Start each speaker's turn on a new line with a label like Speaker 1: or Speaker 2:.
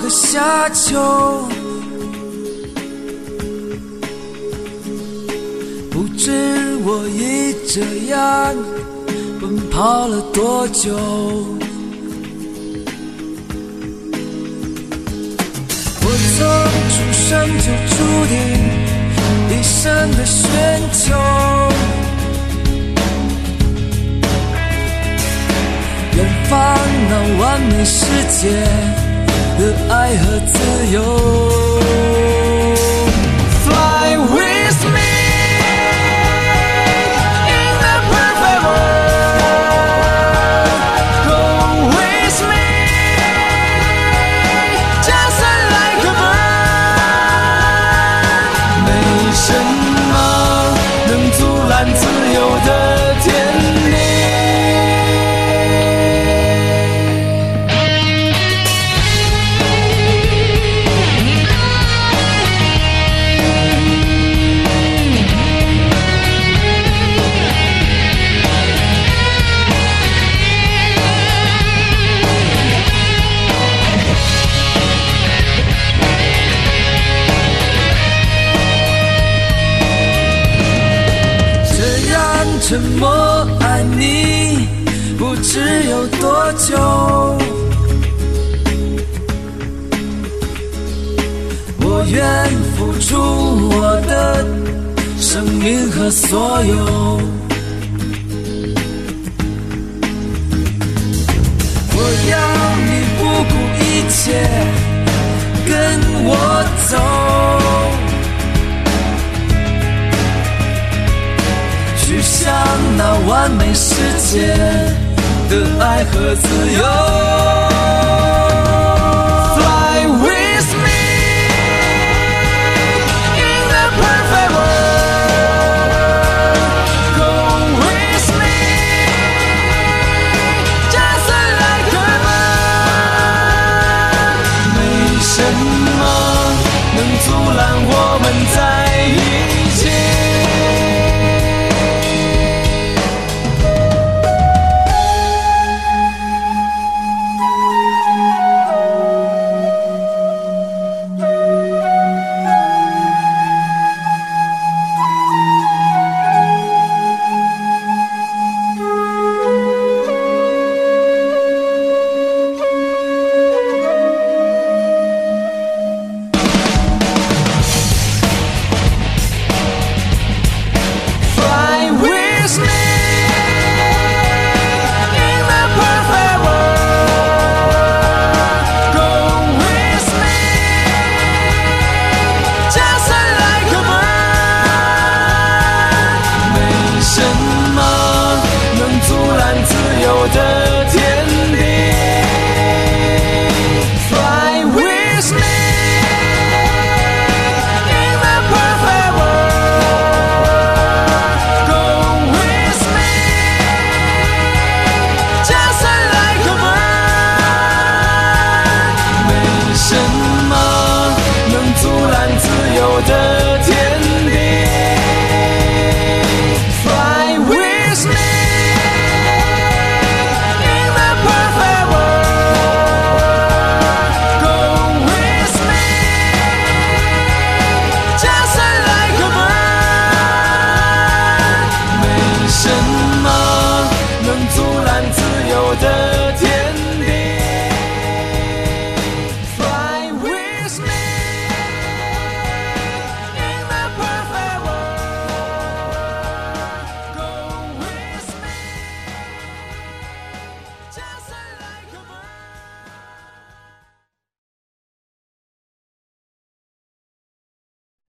Speaker 1: 的夏秋，不知我已这样奔跑了多久。我从出生就注定一生的寻求，远方那完美世界的爱和自由。 Fly with me in the perfect world, go with me just like a bird。 没什么能阻拦自由的天地。 沉默爱你不知有多久，我愿付出我的生命和所有，我要你不顾一切跟我走，去向那完美世界的爱和自由。